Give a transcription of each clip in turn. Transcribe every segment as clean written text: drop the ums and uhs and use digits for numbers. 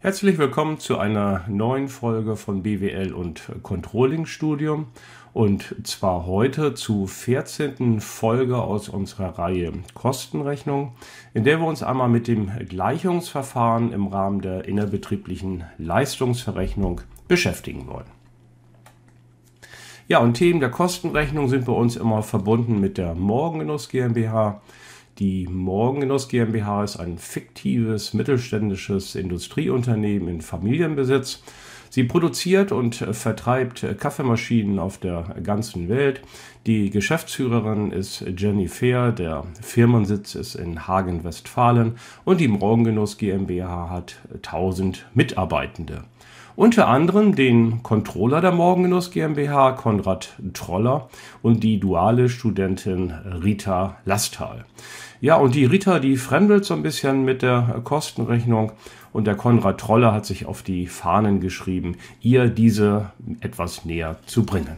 Herzlich willkommen zu einer neuen Folge von BWL und Controlling Studium und zwar heute zur 14. Folge aus unserer Reihe Kostenrechnung, in der wir uns einmal mit dem Gleichungsverfahren im Rahmen der innerbetrieblichen Leistungsverrechnung beschäftigen wollen. Ja, und Themen der Kostenrechnung sind bei uns immer verbunden mit der Morgengenuss GmbH. Die Morgengenuss GmbH ist ein fiktives mittelständisches Industrieunternehmen in Familienbesitz. Sie produziert und vertreibt Kaffeemaschinen auf der ganzen Welt. Die Geschäftsführerin ist Jenny Fehr, der Firmensitz ist in Hagen, Westfalen und die Morgengenuss GmbH hat 1000 Mitarbeitende. Unter anderem den Controller der Morgengenuss GmbH, Konrad Troller, und die duale Studentin Rita Lastal. Ja, und die Rita, die fremdelt so ein bisschen mit der Kostenrechnung und der Konrad Troller hat sich auf die Fahnen geschrieben, ihr diese etwas näher zu bringen.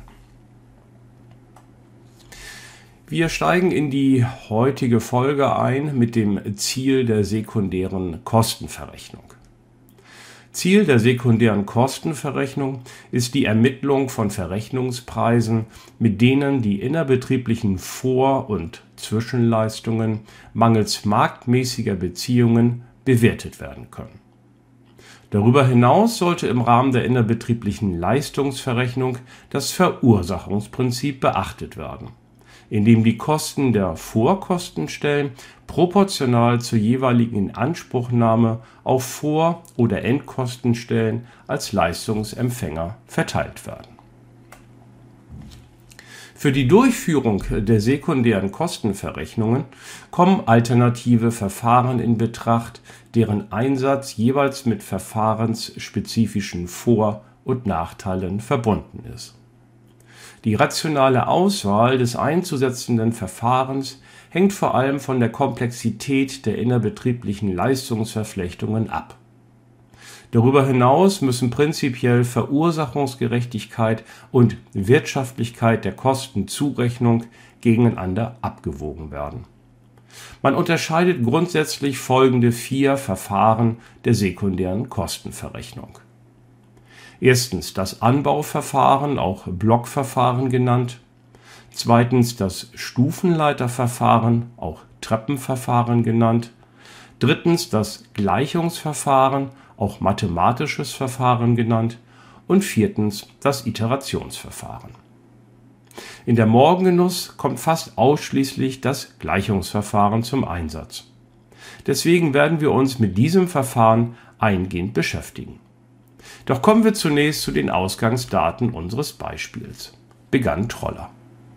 Wir steigen in die heutige Folge ein mit dem Ziel der sekundären Kostenverrechnung. Ziel der sekundären Kostenverrechnung ist die Ermittlung von Verrechnungspreisen, mit denen die innerbetrieblichen Vor- und Zwischenleistungen mangels marktmäßiger Beziehungen bewertet werden können. Darüber hinaus sollte im Rahmen der innerbetrieblichen Leistungsverrechnung das Verursachungsprinzip beachtet werden, indem die Kosten der Vorkostenstellen proportional zur jeweiligen Inanspruchnahme auf Vor- oder Endkostenstellen als Leistungsempfänger verteilt werden. Für die Durchführung der sekundären Kostenverrechnungen kommen alternative Verfahren in Betracht, deren Einsatz jeweils mit verfahrensspezifischen Vor- und Nachteilen verbunden ist. Die rationale Auswahl des einzusetzenden Verfahrens hängt vor allem von der Komplexität der innerbetrieblichen Leistungsverflechtungen ab. Darüber hinaus müssen prinzipiell Verursachungsgerechtigkeit und Wirtschaftlichkeit der Kostenzurechnung gegeneinander abgewogen werden. Man unterscheidet grundsätzlich folgende 4 Verfahren der sekundären Kostenverrechnung. Erstens das Anbauverfahren, auch Blockverfahren genannt. Zweitens das Stufenleiterverfahren, auch Treppenverfahren genannt. Drittens das Gleichungsverfahren, auch mathematisches Verfahren genannt. Und viertens das Iterationsverfahren. In der Morgengenuss kommt fast ausschließlich das Gleichungsverfahren zum Einsatz. Deswegen werden wir uns mit diesem Verfahren eingehend beschäftigen. Doch kommen wir zunächst zu den Ausgangsdaten unseres Beispiels. Begann Troller.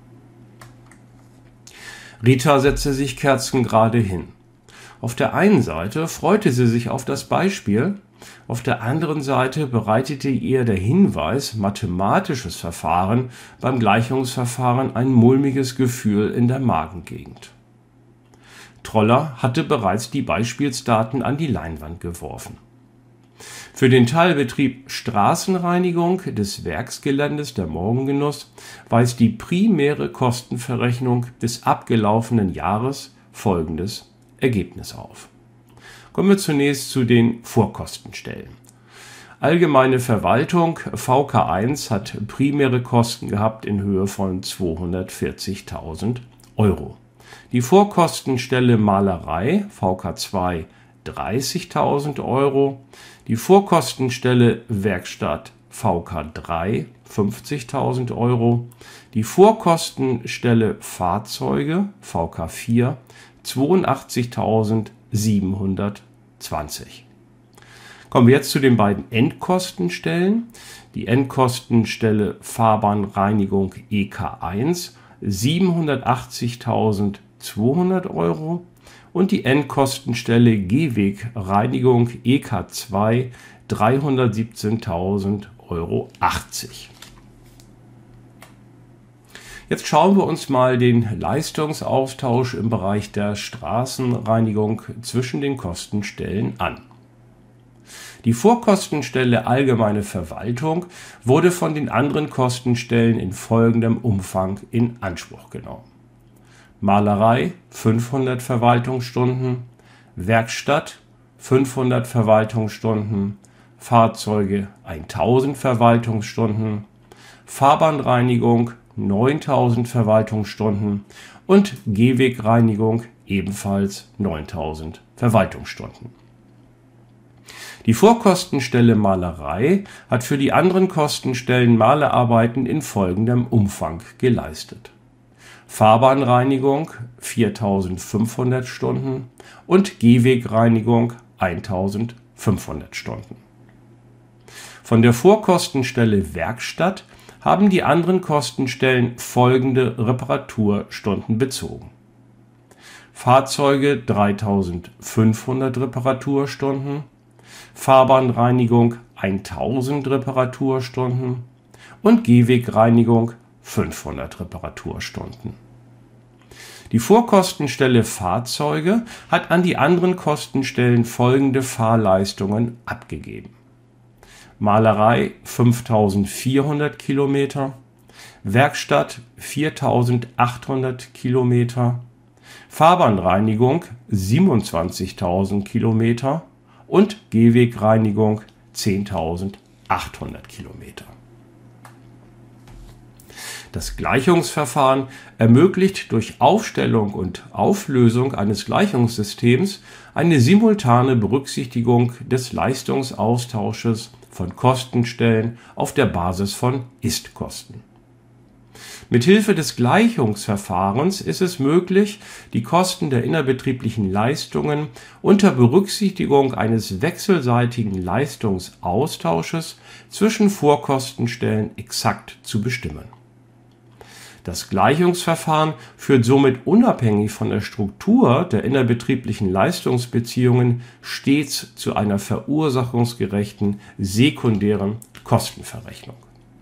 Rita setzte sich kerzengerade hin. Auf der einen Seite freute sie sich auf das Beispiel, auf der anderen Seite bereitete ihr der Hinweis mathematisches Verfahren beim Gleichungsverfahren ein mulmiges Gefühl in der Magengegend. Troller hatte bereits die Beispielsdaten an die Leinwand geworfen. Für den Teilbetrieb Straßenreinigung des Werksgeländes der Morgengenuss weist die primäre Kostenverrechnung des abgelaufenen Jahres folgendes Ergebnis auf. Kommen wir zunächst zu den Vorkostenstellen. Allgemeine Verwaltung VK1 hat primäre Kosten gehabt in Höhe von 240.000 Euro. Die Vorkostenstelle Malerei VK2 30.000 Euro, die Vorkostenstelle Werkstatt VK3 50.000 Euro, die Vorkostenstelle Fahrzeuge VK4 82.720. Kommen wir jetzt zu den beiden Endkostenstellen. Die Endkostenstelle Fahrbahnreinigung EK1 780.200 Euro und die Endkostenstelle Gehwegreinigung EK2 317.080 Euro. Jetzt schauen wir uns mal den Leistungsaustausch im Bereich der Straßenreinigung zwischen den Kostenstellen an. Die Vorkostenstelle Allgemeine Verwaltung wurde von den anderen Kostenstellen in folgendem Umfang in Anspruch genommen: Malerei 500 Verwaltungsstunden, Werkstatt 500 Verwaltungsstunden, Fahrzeuge 1000 Verwaltungsstunden, Fahrbahnreinigung 9000 Verwaltungsstunden und Gehwegreinigung ebenfalls 9000 Verwaltungsstunden. Die Vorkostenstelle Malerei hat für die anderen Kostenstellen Malerarbeiten in folgendem Umfang geleistet: Fahrbahnreinigung 4500 Stunden und Gehwegreinigung 1500 Stunden. Von der Vorkostenstelle Werkstatt haben die anderen Kostenstellen folgende Reparaturstunden bezogen: Fahrzeuge 3500 Reparaturstunden, Fahrbahnreinigung 1000 Reparaturstunden und Gehwegreinigung 500 Reparaturstunden. Die Vorkostenstelle Fahrzeuge hat an die anderen Kostenstellen folgende Fahrleistungen abgegeben: Malerei 5400 Kilometer, Werkstatt 4800 Kilometer, Fahrbahnreinigung 27.000 Kilometer und Gehwegreinigung 10.800 Kilometer. Das Gleichungsverfahren ermöglicht durch Aufstellung und Auflösung eines Gleichungssystems eine simultane Berücksichtigung des Leistungsaustausches von Kostenstellen auf der Basis von Ist-Kosten. Mithilfe des Gleichungsverfahrens ist es möglich, die Kosten der innerbetrieblichen Leistungen unter Berücksichtigung eines wechselseitigen Leistungsaustausches zwischen Vorkostenstellen exakt zu bestimmen. Das Gleichungsverfahren führt somit unabhängig von der Struktur der innerbetrieblichen Leistungsbeziehungen stets zu einer verursachungsgerechten sekundären Kostenverrechnung.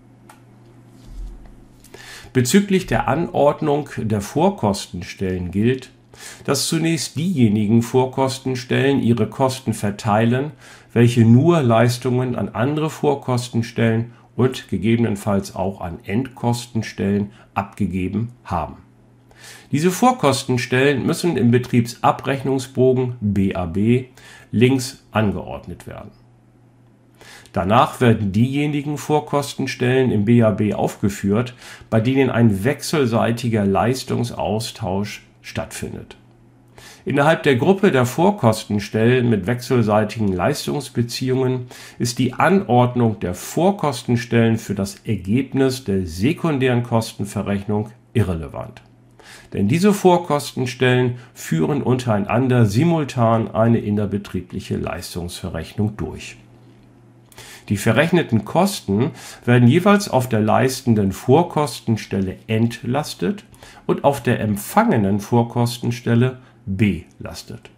Bezüglich der Anordnung der Vorkostenstellen gilt, dass zunächst diejenigen Vorkostenstellen ihre Kosten verteilen, welche nur Leistungen an andere Vorkostenstellen und gegebenenfalls auch an Endkostenstellen abgegeben haben. Diese Vorkostenstellen müssen im Betriebsabrechnungsbogen BAB links angeordnet werden. Danach werden diejenigen Vorkostenstellen im BAB aufgeführt, bei denen ein wechselseitiger Leistungsaustausch stattfindet. Innerhalb der Gruppe der Vorkostenstellen mit wechselseitigen Leistungsbeziehungen ist die Anordnung der Vorkostenstellen für das Ergebnis der sekundären Kostenverrechnung irrelevant. Denn diese Vorkostenstellen führen untereinander simultan eine innerbetriebliche Leistungsverrechnung durch. Die verrechneten Kosten werden jeweils auf der leistenden Vorkostenstelle entlastet und auf der empfangenen Vorkostenstelle belastet.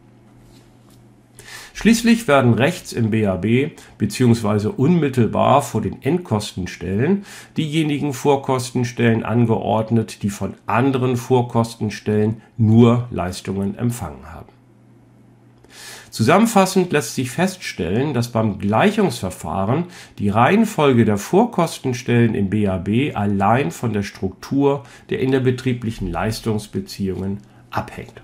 Schließlich werden rechts im BAB bzw. unmittelbar vor den Endkostenstellen diejenigen Vorkostenstellen angeordnet, die von anderen Vorkostenstellen nur Leistungen empfangen haben. Zusammenfassend lässt sich feststellen, dass beim Gleichungsverfahren die Reihenfolge der Vorkostenstellen im BAB allein von der Struktur der innerbetrieblichen Leistungsbeziehungen abhängt.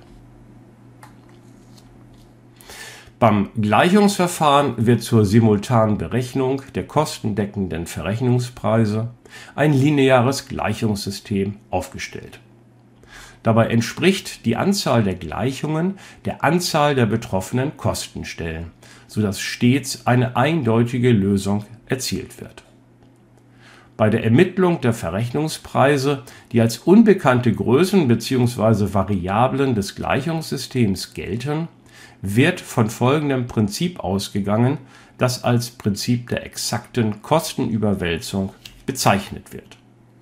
Beim Gleichungsverfahren wird zur simultanen Berechnung der kostendeckenden Verrechnungspreise ein lineares Gleichungssystem aufgestellt. Dabei entspricht die Anzahl der Gleichungen der Anzahl der betroffenen Kostenstellen, sodass stets eine eindeutige Lösung erzielt wird. Bei der Ermittlung der Verrechnungspreise, die als unbekannte Größen bzw. Variablen des Gleichungssystems gelten, wird von folgendem Prinzip ausgegangen, das als Prinzip der exakten Kostenüberwälzung bezeichnet wird.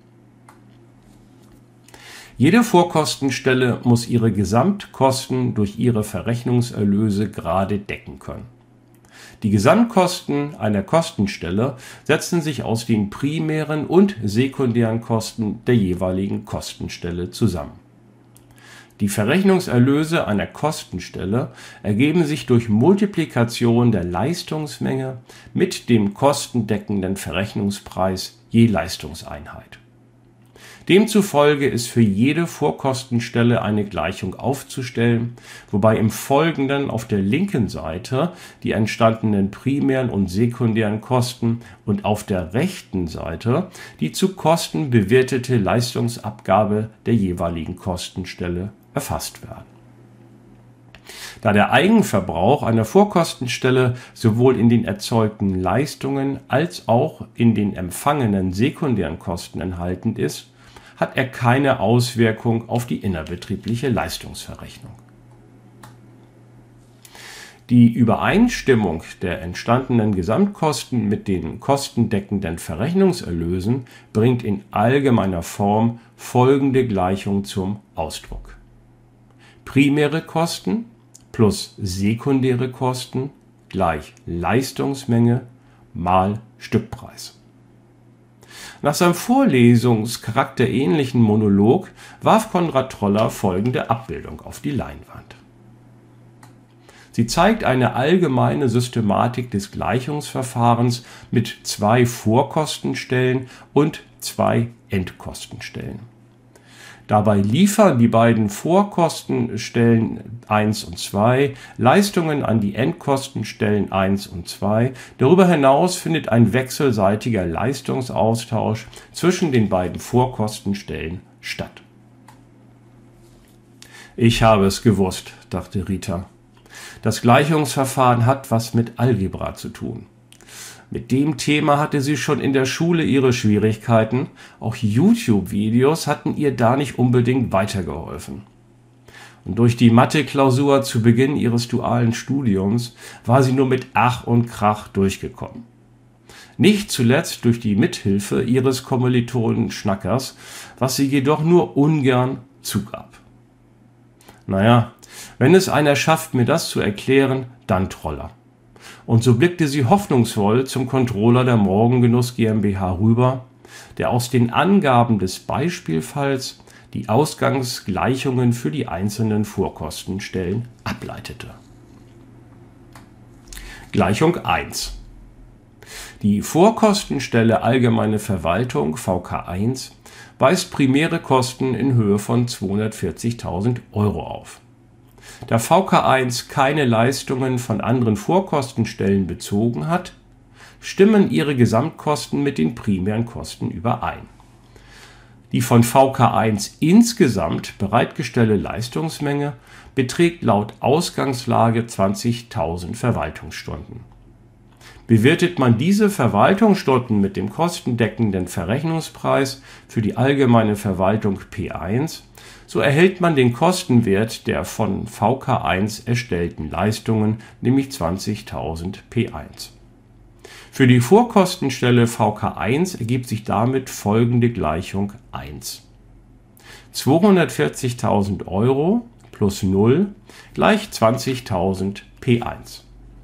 Jede Vorkostenstelle muss ihre Gesamtkosten durch ihre Verrechnungserlöse gerade decken können. Die Gesamtkosten einer Kostenstelle setzen sich aus den primären und sekundären Kosten der jeweiligen Kostenstelle zusammen. Die Verrechnungserlöse einer Kostenstelle ergeben sich durch Multiplikation der Leistungsmenge mit dem kostendeckenden Verrechnungspreis je Leistungseinheit. Demzufolge ist für jede Vorkostenstelle eine Gleichung aufzustellen, wobei im Folgenden auf der linken Seite die entstandenen primären und sekundären Kosten und auf der rechten Seite die zu Kosten bewertete Leistungsabgabe der jeweiligen Kostenstelle erfasst werden. Da der Eigenverbrauch einer Vorkostenstelle sowohl in den erzeugten Leistungen als auch in den empfangenen sekundären Kosten enthalten ist, hat er keine Auswirkung auf die innerbetriebliche Leistungsverrechnung. Die Übereinstimmung der entstandenen Gesamtkosten mit den kostendeckenden Verrechnungserlösen bringt in allgemeiner Form folgende Gleichung zum Ausdruck: Primäre Kosten plus sekundäre Kosten gleich Leistungsmenge mal Stückpreis. Nach seinem vorlesungscharakterähnlichen Monolog warf Konrad Troller folgende Abbildung auf die Leinwand. Sie zeigt eine allgemeine Systematik des Gleichungsverfahrens mit 2 Vorkostenstellen und 2 Endkostenstellen. Dabei liefern die beiden Vorkostenstellen 1 und 2 Leistungen an die Endkostenstellen 1 und 2. Darüber hinaus findet ein wechselseitiger Leistungsaustausch zwischen den beiden Vorkostenstellen statt. Ich habe es gewusst, dachte Rita. Das Gleichungsverfahren hat was mit Algebra zu tun. Mit dem Thema hatte sie schon in der Schule ihre Schwierigkeiten, auch YouTube-Videos hatten ihr da nicht unbedingt weitergeholfen. Und durch die Mathe-Klausur zu Beginn ihres dualen Studiums war sie nur mit Ach und Krach durchgekommen. Nicht zuletzt durch die Mithilfe ihres Kommilitonen Schnackers, was sie jedoch nur ungern zugab. Naja, wenn es einer schafft, mir das zu erklären, dann Troller. Und so blickte sie hoffnungsvoll zum Controller der Morgengenuss GmbH rüber, der aus den Angaben des Beispielfalls die Ausgangsgleichungen für die einzelnen Vorkostenstellen ableitete. Gleichung 1. Die Vorkostenstelle Allgemeine Verwaltung VK1 weist primäre Kosten in Höhe von 240.000 € auf. Da VK1 keine Leistungen von anderen Vorkostenstellen bezogen hat, stimmen ihre Gesamtkosten mit den primären Kosten überein. Die von VK1 insgesamt bereitgestellte Leistungsmenge beträgt laut Ausgangslage 20.000 Verwaltungsstunden. Bewertet man diese Verwaltungsstunden mit dem kostendeckenden Verrechnungspreis für die allgemeine Verwaltung P1, so erhält man den Kostenwert der von VK1 erstellten Leistungen, nämlich 20.000 P1. Für die Vorkostenstelle VK1 ergibt sich damit folgende Gleichung 1. 240.000 € plus 0 gleich 20.000 P1.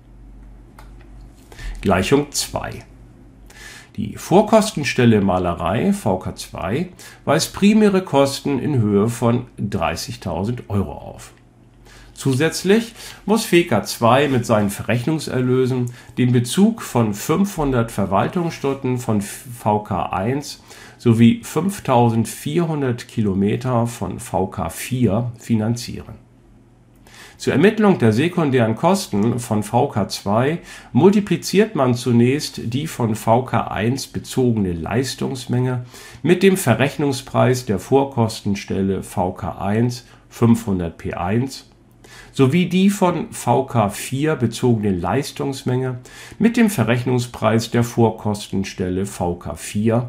Gleichung 2. Die Vorkostenstelle Malerei VK2 weist primäre Kosten in Höhe von 30.000 € auf. Zusätzlich muss VK2 mit seinen Verrechnungserlösen den Bezug von 500 Verwaltungsstunden von VK1 sowie 5.400 Kilometer von VK4 finanzieren. Zur Ermittlung der sekundären Kosten von VK2 multipliziert man zunächst die von VK1 bezogene Leistungsmenge mit dem Verrechnungspreis der Vorkostenstelle VK1 500 P1 sowie die von VK4 bezogene Leistungsmenge mit dem Verrechnungspreis der Vorkostenstelle VK4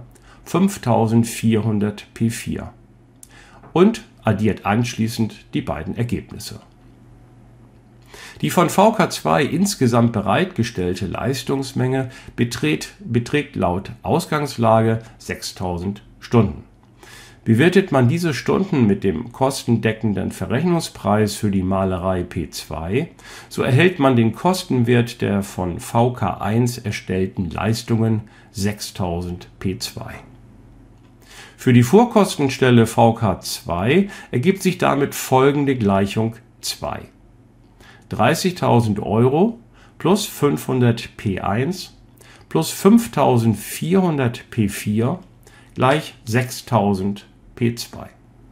5400 P4 und addiert anschließend die beiden Ergebnisse. Die von VK2 insgesamt bereitgestellte Leistungsmenge beträgt laut Ausgangslage 6.000 Stunden. Bewertet man diese Stunden mit dem kostendeckenden Verrechnungspreis für die Malerei P2, so erhält man den Kostenwert der von VK1 erstellten Leistungen 6.000 P2. Für die Vorkostenstelle VK2 ergibt sich damit folgende Gleichung 2. 30.000 € plus 500 P1 plus 5.400 P4 gleich 6.000 P2.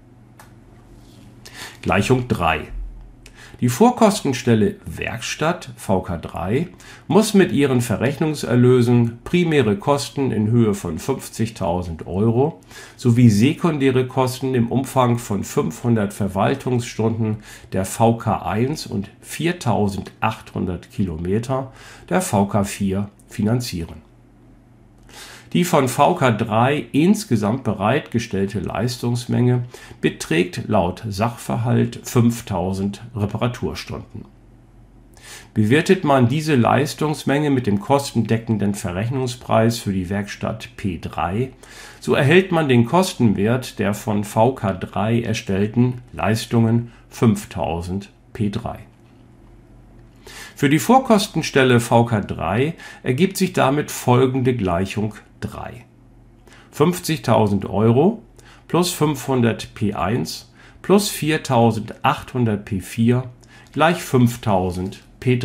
Gleichung 3. Die Vorkostenstelle Werkstatt (VK3) muss mit ihren Verrechnungserlösen primäre Kosten in Höhe von 50.000 € sowie sekundäre Kosten im Umfang von 500 Verwaltungsstunden der VK1 und 4.800 Kilometer der VK4 finanzieren. Die von VK3 insgesamt bereitgestellte Leistungsmenge beträgt laut Sachverhalt 5.000 Reparaturstunden. Bewertet man diese Leistungsmenge mit dem kostendeckenden Verrechnungspreis für die Werkstatt P3, so erhält man den Kostenwert der von VK3 erstellten Leistungen 5.000 P3. Für die Vorkostenstelle VK3 ergibt sich damit folgende Gleichung 3. 50.000 € plus 500 P1 plus 4.800 P4 gleich 5.000 P3.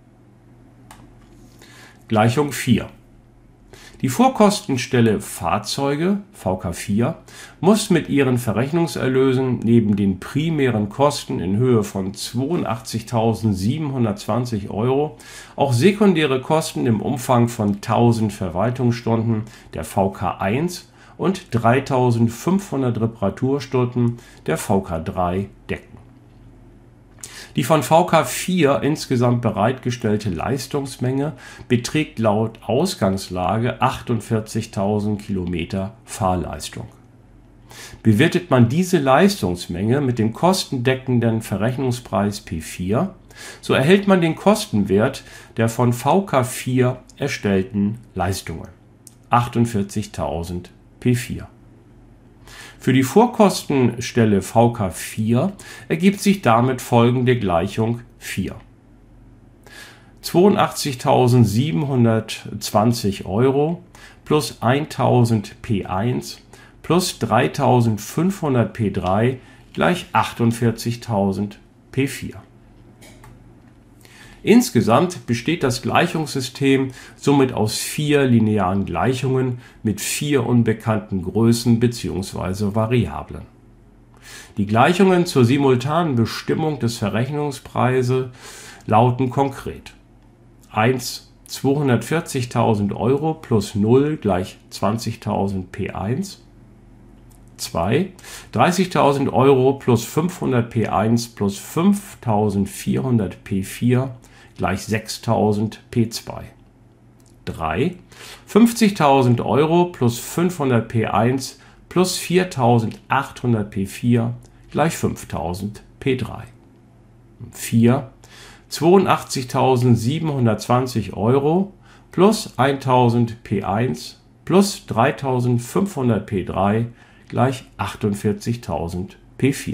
Gleichung 4. Die Vorkostenstelle Fahrzeuge (VK4) muss mit ihren Verrechnungserlösen neben den primären Kosten in Höhe von 82.720 € auch sekundäre Kosten im Umfang von 1.000 Verwaltungsstunden der VK1 und 3.500 Reparaturstunden der VK3 decken. Die von VK4 insgesamt bereitgestellte Leistungsmenge beträgt laut Ausgangslage 48.000 Kilometer Fahrleistung. Bewertet man diese Leistungsmenge mit dem kostendeckenden Verrechnungspreis P4, so erhält man den Kostenwert der von VK4 erstellten Leistungen, 48.000 P4. Für die Vorkostenstelle VK4 ergibt sich damit folgende Gleichung 4. 82.720 € plus 1.000 P1 plus 3.500 P3 gleich 48.000 P4. Insgesamt besteht das Gleichungssystem somit aus 4 linearen Gleichungen mit 4 unbekannten Größen bzw. Variablen. Die Gleichungen zur simultanen Bestimmung des Verrechnungspreises lauten konkret: 1. 240.000 € plus 0 gleich 20.000 P1. 2. 30.000 € plus 500 P1 plus 5.400 P4 gleich 6.000 P2. 3. 50.000 € plus 500 P1 plus 4.800 P4 gleich 5.000 P3. 4. 82.720 € plus 1.000 P1 plus 3.500 P3 gleich 48.000 P4.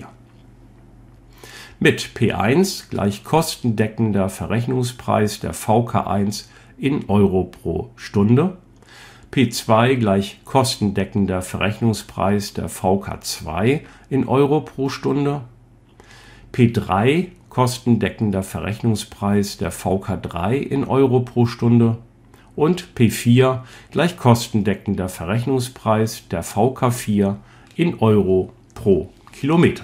Mit P1 gleich kostendeckender Verrechnungspreis der VK1 in Euro pro Stunde, P2 gleich kostendeckender Verrechnungspreis der VK2 in Euro pro Stunde, P3 kostendeckender Verrechnungspreis der VK3 in Euro pro Stunde und P4 gleich kostendeckender Verrechnungspreis der VK4 in Euro pro Kilometer.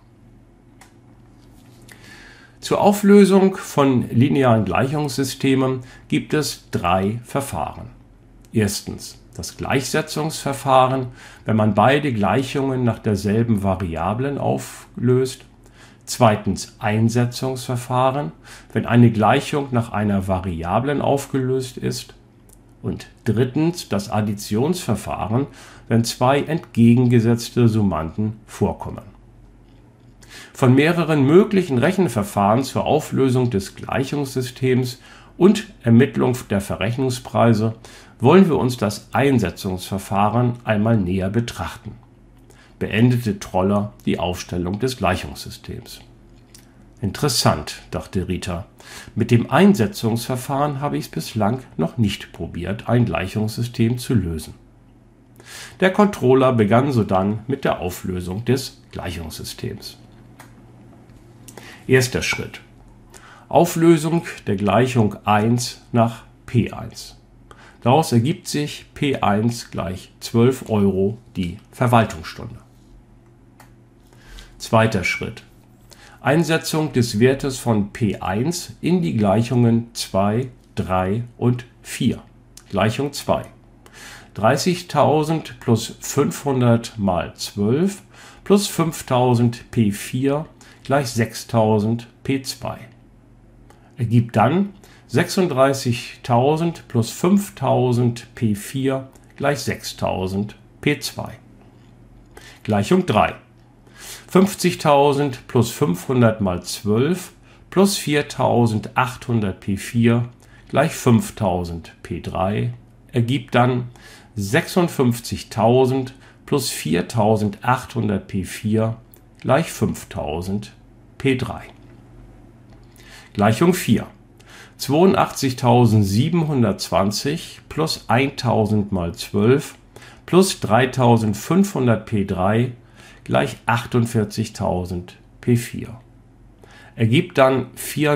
Zur Auflösung von linearen Gleichungssystemen gibt es 3 Verfahren. Erstens das Gleichsetzungsverfahren, wenn man beide Gleichungen nach derselben Variablen auflöst. Zweitens Einsetzungsverfahren, wenn eine Gleichung nach einer Variablen aufgelöst ist. Und drittens das Additionsverfahren, wenn 2 entgegengesetzte Summanden vorkommen. Von mehreren möglichen Rechenverfahren zur Auflösung des Gleichungssystems und Ermittlung der Verrechnungspreise wollen wir uns das Einsetzungsverfahren einmal näher betrachten. Beendete Troller die Aufstellung des Gleichungssystems. Interessant, dachte Rita. Mit dem Einsetzungsverfahren habe ich es bislang noch nicht probiert, ein Gleichungssystem zu lösen. Der Controller begann sodann mit der Auflösung des Gleichungssystems. Erster Schritt: Auflösung der Gleichung 1 nach P1. Daraus ergibt sich P1 gleich 12 € die Verwaltungsstunde. Zweiter Schritt. Einsetzung des Wertes von P1 in die Gleichungen 2, 3 und 4. Gleichung 2. 30.000 plus 500 mal 12 plus 5.000 P4 gleich 6.000 P2. Ergibt dann 36.000 plus 5.000 P4 gleich 6.000 P2. Gleichung 3. 50.000 plus 500 mal 12 plus 4.800 P4 gleich 5.000 P3 ergibt dann 56.000 plus 4.800 P4 gleich 5.000 P3. Gleichung 4. 82.720 plus 1.000 mal 12 plus 3.500 P3 gleich 48.000 P4. Ergibt dann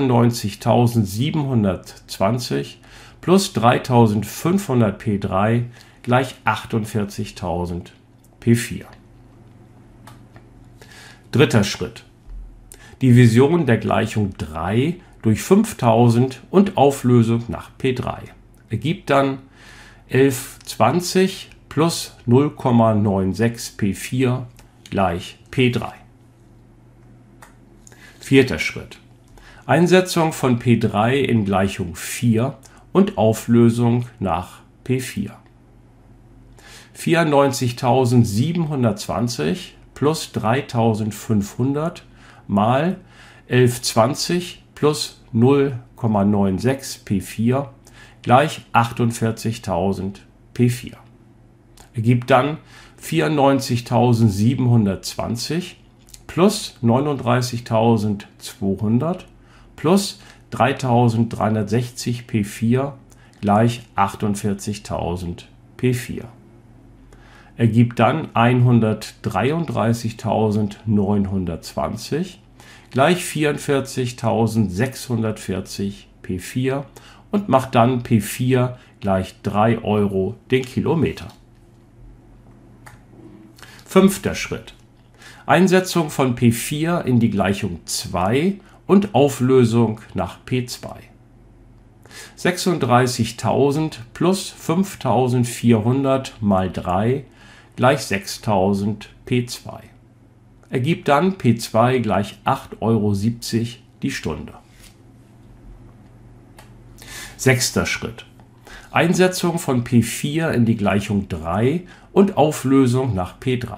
94.720 plus 3.500 P3 gleich 48.000 P4. Dritter Schritt. Division der Gleichung 3 durch 5.000 und Auflösung nach P3. Ergibt dann 1120 plus 0,96 P4 gleich P3. Vierter Schritt. Einsetzung von P3 in Gleichung 4 und Auflösung nach P4. 94.720 plus 3.500 mal 1120 plus 0,96 P4 gleich 48.000 P4. Ergibt dann 94.720 plus 39.200 plus 3.360 P4 gleich 48.000 P4. Ergibt dann 133.920 gleich 44.640 P4 und macht dann P4 gleich 3 Euro den Kilometer. Fünfter Schritt. Einsetzung von P4 in die Gleichung 2 und Auflösung nach P2. 36.000 plus 5.400 mal 3 gleich 6.000 P2. Ergibt dann P2 gleich 8,70 Euro die Stunde. Sechster Schritt. Einsetzung von P4 in die Gleichung 3 und Auflösung nach P3.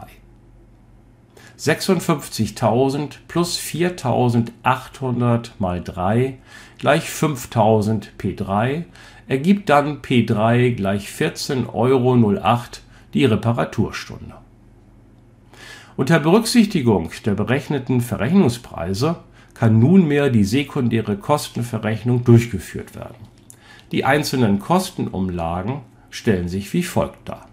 56.000 plus 4.800 mal 3 gleich 5.000 P3 ergibt dann P3 gleich 14,08 Euro die Reparaturstunde. Unter Berücksichtigung der berechneten Verrechnungspreise kann nunmehr die sekundäre Kostenverrechnung durchgeführt werden. Die einzelnen Kostenumlagen stellen sich wie folgt dar.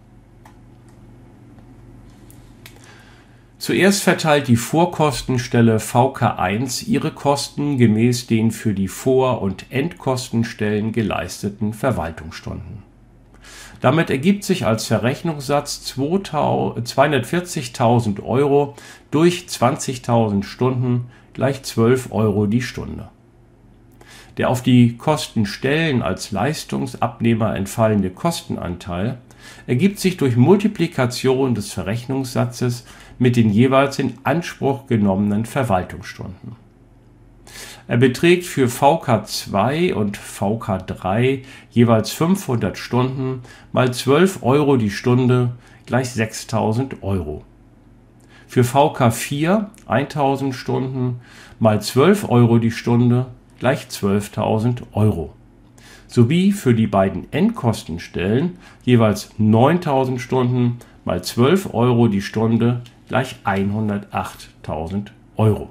Zuerst verteilt die Vorkostenstelle VK1 ihre Kosten gemäß den für die Vor- und Endkostenstellen geleisteten Verwaltungsstunden. Damit ergibt sich als Verrechnungssatz 240.000 Euro durch 20.000 Stunden gleich 12 Euro die Stunde. Der auf die Kostenstellen als Leistungsabnehmer entfallende Kostenanteil ergibt sich durch Multiplikation des Verrechnungssatzes mit den jeweils in Anspruch genommenen Verwaltungsstunden. Er beträgt für VK2 und VK3 jeweils 500 Stunden mal 12 Euro die Stunde gleich 6.000 Euro. Für VK4 1.000 Stunden mal 12 Euro die Stunde gleich 12.000 Euro. Sowie für die beiden Endkostenstellen jeweils 9.000 Stunden mal 12 Euro die Stunde gleich 108.000 Euro.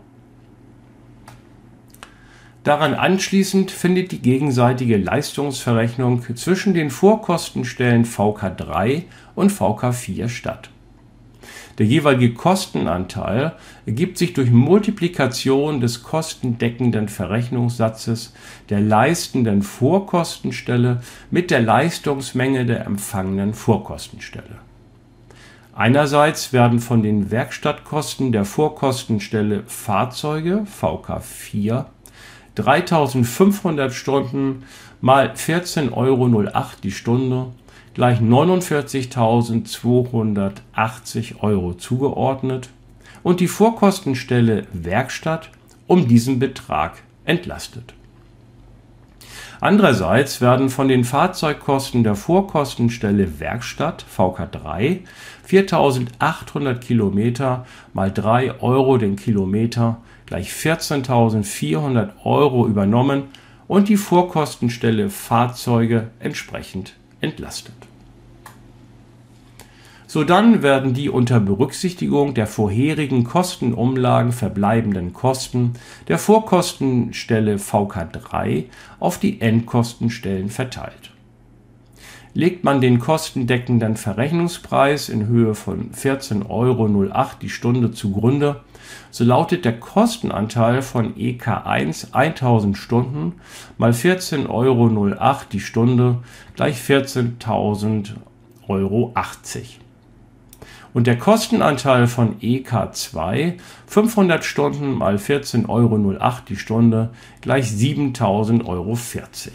Daran anschließend findet die gegenseitige Leistungsverrechnung zwischen den Vorkostenstellen VK3 und VK4 statt. Der jeweilige Kostenanteil ergibt sich durch Multiplikation des kostendeckenden Verrechnungssatzes der leistenden Vorkostenstelle mit der Leistungsmenge der empfangenen Vorkostenstelle. Einerseits werden von den Werkstattkosten der Vorkostenstelle Fahrzeuge (VK4) 3.500 Stunden mal 14,08 € die Stunde gleich 49.280 € zugeordnet und die Vorkostenstelle Werkstatt um diesen Betrag entlastet. Andererseits werden von den Fahrzeugkosten der Vorkostenstelle Werkstatt (VK3) 4.800 Kilometer mal 3 € den Kilometer gleich 14.400 € übernommen und die Vorkostenstelle Fahrzeuge entsprechend entlastet. Sodann werden die unter Berücksichtigung der vorherigen Kostenumlagen verbleibenden Kosten der Vorkostenstelle VK3 auf die Endkostenstellen verteilt. Legt man den kostendeckenden Verrechnungspreis in Höhe von 14,08 € die Stunde zugrunde, so lautet der Kostenanteil von EK1 1000 Stunden mal 14,08 € die Stunde gleich 14.080 € und der Kostenanteil von EK2 500 Stunden mal 14,08 € die Stunde gleich 7.040 €.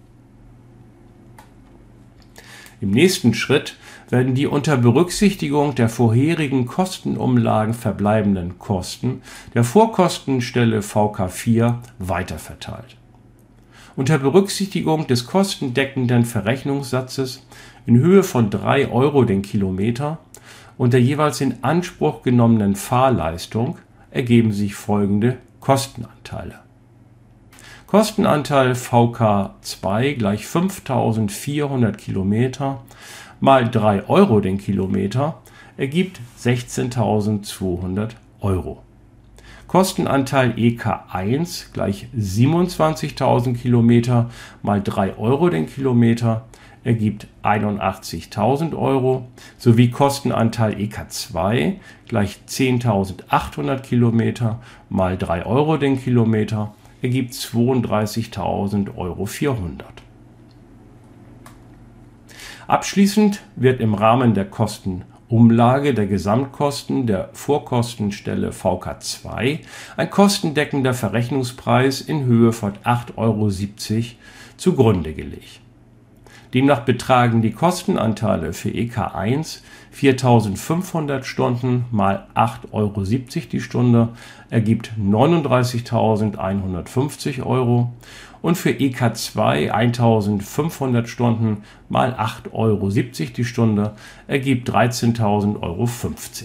Im nächsten Schritt werden die unter Berücksichtigung der vorherigen Kostenumlagen verbleibenden Kosten der Vorkostenstelle VK4 weiterverteilt. Unter Berücksichtigung des kostendeckenden Verrechnungssatzes in Höhe von 3 € den Kilometer und der jeweils in Anspruch genommenen Fahrleistung ergeben sich folgende Kostenanteile. Kostenanteil VK2 gleich 5.400 Kilometer mal 3 € den Kilometer ergibt 16.200 €. Kostenanteil EK1 gleich 27.000 Kilometer mal 3 € den Kilometer ergibt 81.000 € sowie Kostenanteil EK2 gleich 10.800 Kilometer mal 3 € den Kilometer ergibt 32.400 €. Abschließend wird im Rahmen der Kostenumlage der Gesamtkosten der Vorkostenstelle VK2 ein kostendeckender Verrechnungspreis in Höhe von 8,70 € zugrunde gelegt. Demnach betragen die Kostenanteile für EK1 4.500 Stunden mal 8,70 € die Stunde ergibt 39.150 € und für EK2 1.500 Stunden mal 8,70 € die Stunde ergibt 13.050 €.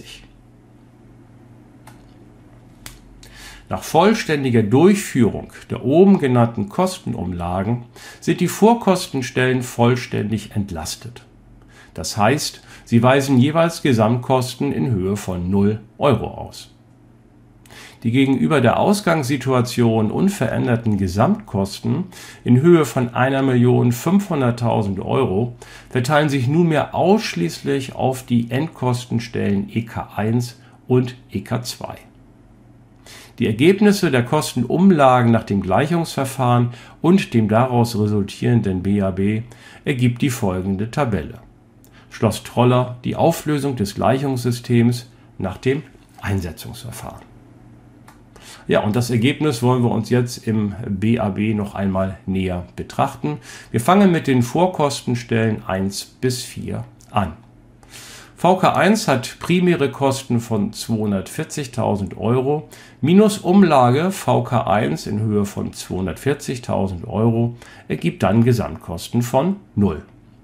Nach vollständiger Durchführung der oben genannten Kostenumlagen sind die Vorkostenstellen vollständig entlastet. Das heißt, sie weisen jeweils Gesamtkosten in Höhe von 0 € aus. Die gegenüber der Ausgangssituation unveränderten Gesamtkosten in Höhe von 1.500.000 € verteilen sich nunmehr ausschließlich auf die Endkostenstellen EK1 und EK2. Die Ergebnisse der Kostenumlagen nach dem Gleichungsverfahren und dem daraus resultierenden BAB ergibt die folgende Tabelle. Schloss Troller die Auflösung des Gleichungssystems nach dem Einsetzungsverfahren. Ja, und das Ergebnis wollen wir uns jetzt im BAB noch einmal näher betrachten. Wir fangen mit den Vorkostenstellen 1 bis 4 an. VK1 hat primäre Kosten von 240.000 € minus Umlage VK1 in Höhe von 240.000 € ergibt dann Gesamtkosten von 0.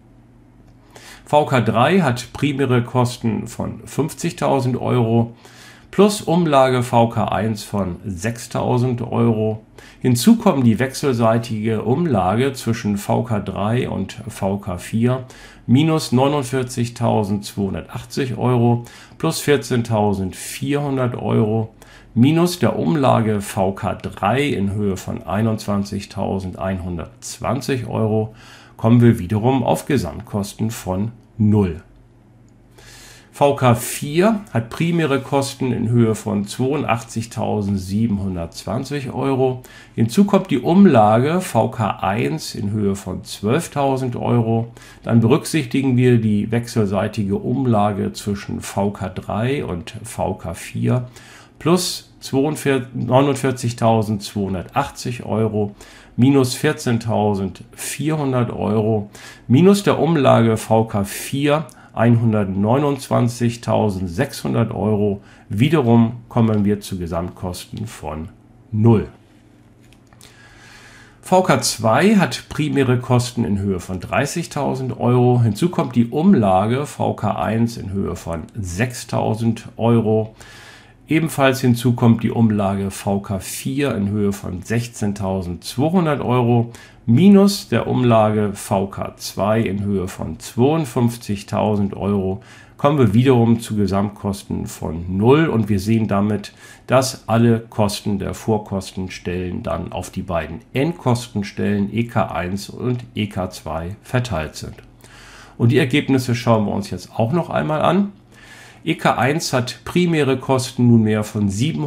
VK3 hat primäre Kosten von 50.000 € plus Umlage VK1 von 6.000 €. Hinzu kommen die wechselseitige Umlage zwischen VK3 und VK4 minus 49.280 € plus 14.400 € minus der Umlage VK3 in Höhe von 21.120 € kommen wir wiederum auf Gesamtkosten von 0. VK 4 hat primäre Kosten in Höhe von 82.720 Euro. Hinzu kommt die Umlage VK 1 in Höhe von 12.000 Euro. Dann berücksichtigen wir die wechselseitige Umlage zwischen VK 3 und VK 4 plus 49.280 Euro minus 14.400 Euro minus der Umlage VK 4 129.600 Euro. Wiederum kommen wir zu Gesamtkosten von 0. VK 2 hat primäre Kosten in Höhe von 30.000 Euro. Hinzu kommt die Umlage VK 1 in Höhe von 6.000 Euro. Ebenfalls hinzu kommt die Umlage VK 4 in Höhe von 16.200 Euro minus der Umlage VK 2 in Höhe von 52.000 Euro. Kommen wir wiederum zu Gesamtkosten von 0 und wir sehen damit, dass alle Kosten der Vorkostenstellen dann auf die beiden Endkostenstellen EK1 und EK2 verteilt sind. Und die Ergebnisse schauen wir uns jetzt auch noch einmal an. EK1 hat primäre Kosten nunmehr von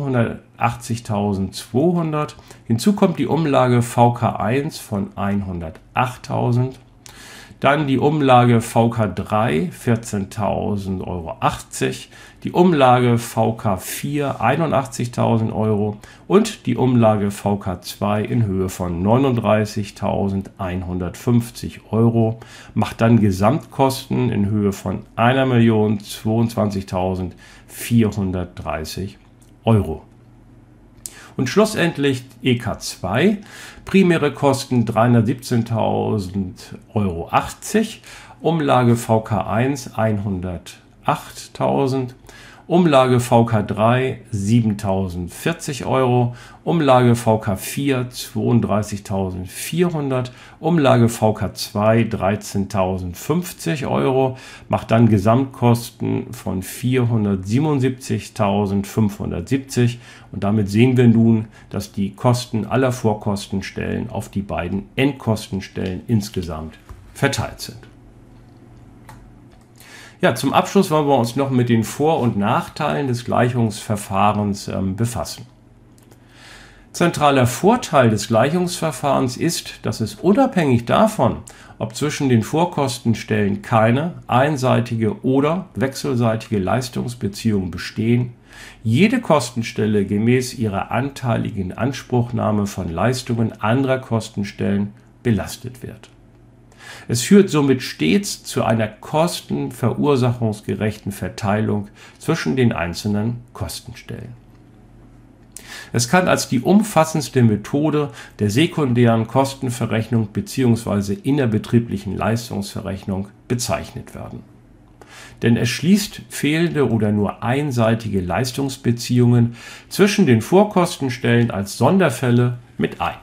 780.200. Hinzu kommt die Umlage VK1 von 108.000. Dann die Umlage VK3 14.080 Euro. Die Umlage VK4 81.000 Euro und die Umlage VK2 in Höhe von 39.150 Euro macht dann Gesamtkosten in Höhe von 1.022.430 Euro. Und schlussendlich EK2, primäre Kosten 317.080 Euro, Umlage VK1 108.000, Umlage VK3 7.040 Euro, Umlage VK4 32.400, Umlage VK2 13.050 Euro, macht dann Gesamtkosten von 477.570 und damit sehen wir nun, dass die Kosten aller Vorkostenstellen auf die beiden Endkostenstellen insgesamt verteilt sind. Ja, zum Abschluss wollen wir uns noch mit den Vor- und Nachteilen des Gleichungsverfahrens befassen. Zentraler Vorteil des Gleichungsverfahrens ist, dass es unabhängig davon, ob zwischen den Vorkostenstellen keine einseitige oder wechselseitige Leistungsbeziehungen bestehen, jede Kostenstelle gemäß ihrer anteiligen Inanspruchnahme von Leistungen anderer Kostenstellen belastet wird. Es führt somit stets zu einer kostenverursachungsgerechten Verteilung zwischen den einzelnen Kostenstellen. Es kann als die umfassendste Methode der sekundären Kostenverrechnung bzw. innerbetrieblichen Leistungsverrechnung bezeichnet werden. Denn es schließt fehlende oder nur einseitige Leistungsbeziehungen zwischen den Vorkostenstellen als Sonderfälle mit ein.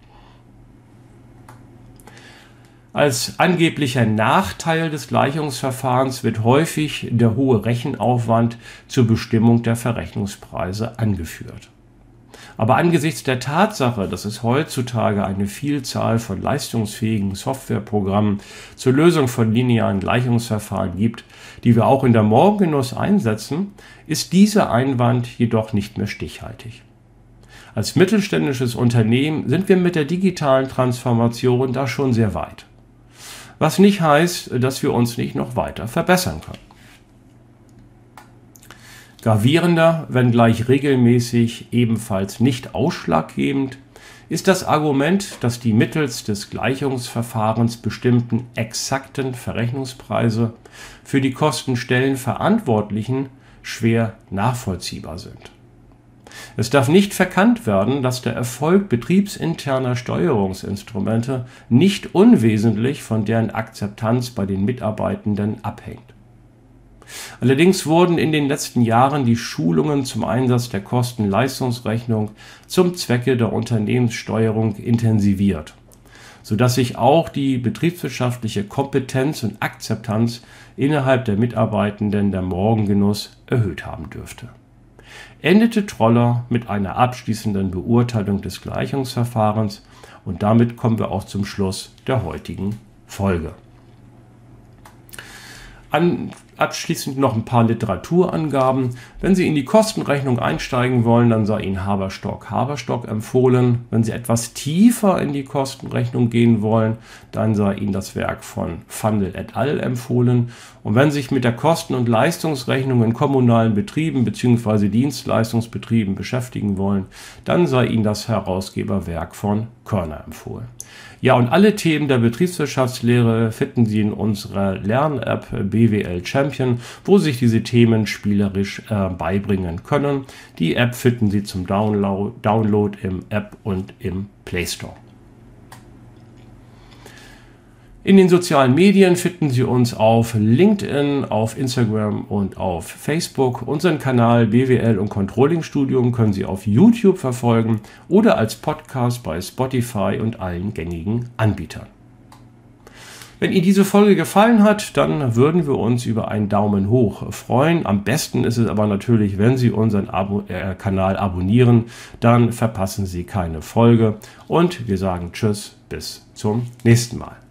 Als angeblicher Nachteil des Gleichungsverfahrens wird häufig der hohe Rechenaufwand zur Bestimmung der Verrechnungspreise angeführt. Aber angesichts der Tatsache, dass es heutzutage eine Vielzahl von leistungsfähigen Softwareprogrammen zur Lösung von linearen Gleichungsverfahren gibt, die wir auch in der Morgengenuss einsetzen, ist dieser Einwand jedoch nicht mehr stichhaltig. Als mittelständisches Unternehmen sind wir mit der digitalen Transformation da schon sehr weit. Was nicht heißt, dass wir uns nicht noch weiter verbessern können. Gravierender, wenngleich regelmäßig ebenfalls nicht ausschlaggebend, ist das Argument, dass die mittels des Gleichungsverfahrens bestimmten exakten Verrechnungspreise für die Kostenstellenverantwortlichen schwer nachvollziehbar sind. Es darf nicht verkannt werden, dass der Erfolg betriebsinterner Steuerungsinstrumente nicht unwesentlich von deren Akzeptanz bei den Mitarbeitenden abhängt. Allerdings wurden in den letzten Jahren die Schulungen zum Einsatz der Kosten-Leistungsrechnung zum Zwecke der Unternehmenssteuerung intensiviert, sodass sich auch die betriebswirtschaftliche Kompetenz und Akzeptanz innerhalb der Mitarbeitenden der Morgengenuss erhöht haben dürfte. Endete Troller mit einer abschließenden Beurteilung des Gleichungsverfahrens und damit kommen wir auch zum Schluss der heutigen Folge. Abschließend noch ein paar Literaturangaben. Wenn Sie in die Kostenrechnung einsteigen wollen, dann sei Ihnen Haberstock empfohlen. Wenn Sie etwas tiefer in die Kostenrechnung gehen wollen, dann sei Ihnen das Werk von Pfandl et al. Empfohlen. Und wenn Sie sich mit der Kosten- und Leistungsrechnung in kommunalen Betrieben bzw. Dienstleistungsbetrieben beschäftigen wollen, dann sei Ihnen das Herausgeberwerk von Körner empfohlen. Ja, und alle Themen der Betriebswirtschaftslehre finden Sie in unserer Lern-App BWL Champion, wo Sie sich diese Themen spielerisch beibringen können. Die App finden Sie zum Download im App und im Play Store. In den sozialen Medien finden Sie uns auf LinkedIn, auf Instagram und auf Facebook. Unseren Kanal BWL und Controlling Studium können Sie auf YouTube verfolgen oder als Podcast bei Spotify und allen gängigen Anbietern. Wenn Ihnen diese Folge gefallen hat, dann würden wir uns über einen Daumen hoch freuen. Am besten ist es aber natürlich, wenn Sie unseren Kanal abonnieren, dann verpassen Sie keine Folge. Und wir sagen Tschüss, bis zum nächsten Mal.